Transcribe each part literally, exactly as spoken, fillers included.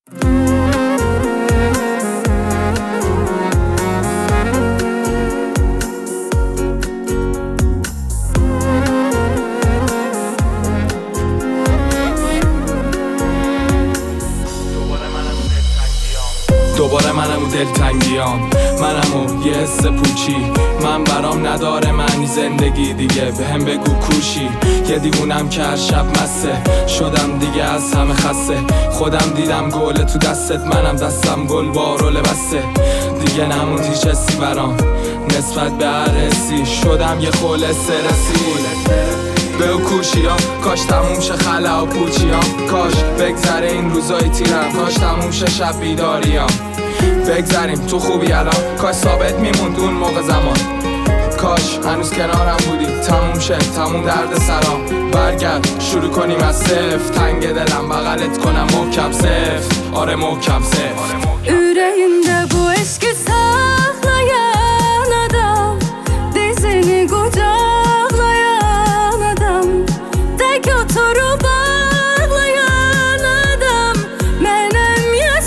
دوباره منم و دلتنگیام، منم و یه حس پوچی. من برام نداره معنی زندگی دیگه، به هم بگو کوشی. یه دیوونم که هر شب مسته شدم دیگه، از همه خسته. خودم دیدم گل تو دستت، منم دستم گل بارو لبسته. دیگه نموند هیچ حسی برام نسبت به هر حسی، شدم یه خول استرسی. به کوشی ها کاش تموم شه خلا و پوچی ها، کاش بگذره این روزای تیرم، کاش تموم شه شب بیداری ها. بگذریم تو خوبی الان، کاش ثابت میموند اون موقع زمان. کاش هنوز کنارم بودی، تموم شه تموم درد سرام. برگرد شروع کنیم از صفر، تنگ دلم بغلت کنم محکم صفر. آره محکم صفر. Yüreğinde bu eşki saklayan adam, dizini kucaklayan adam, tek oturup ağlayan adam benim ya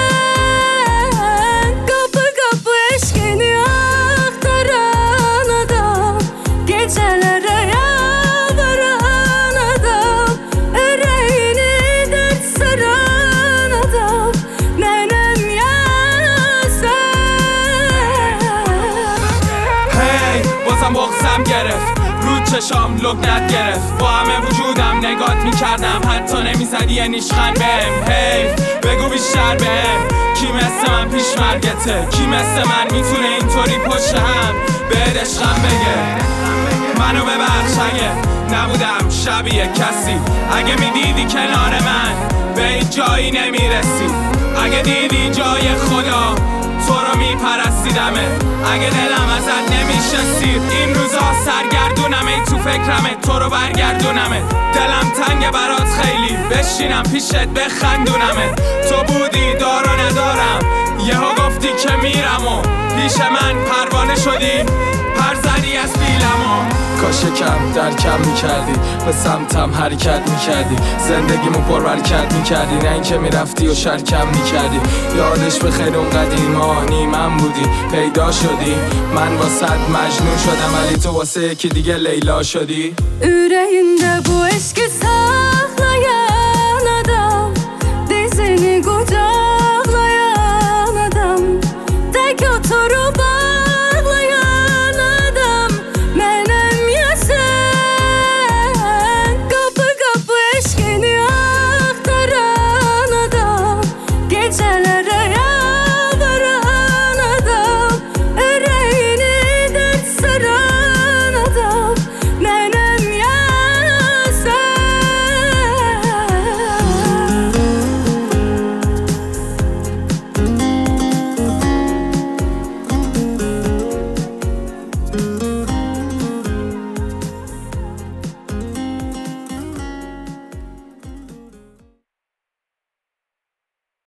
sen. Kapı kapı eşkini aktaran adam, gecelere yalvaran adam, yüreğini dert saran adam benim ya sen. Hey بازم بغزم گرفت، رو چشام لگنت گرفت. با همه وجودم نگات میکردم، حتی نمیزدی یه نیشخند بهم. حیف بگو بیشتر بهم، کی مثل من پیش مرگته؟ کی مثل من میتونه اینطوری پشت هم بهت عشقم بگه؟ منو ببخش اگه نبودم شبیه کسی، اگه میدیدی کنار من به این جایی نمیرسی، اگه دیدی جای خدا تو رو میپرستیدمه، اگه دلم ازت نمیشه سیر. این روزا سرگردونمه، تو فکرمه تو رو برگردونمه. دلم تنگ برات خیلی، بشینم پیشت بخندونمه. تو بودی دار و ندارم، یهو گفتی که میرم و پیش من پروانه شدی، پر زدی از بیلمو. کاش کم در کم میکردی، به سمتم حرکت میکردی، زندگیمو پر برکت میکردی، نه اینکه میرفتی و شرکم میکردی. یادش به خیر اون قدیمانی من بودی، پیدا شدی. من واسه مجنون شدم ولی تو واسه یکی دیگه لیلا شدی. Yüreğinde bu eşki saklayan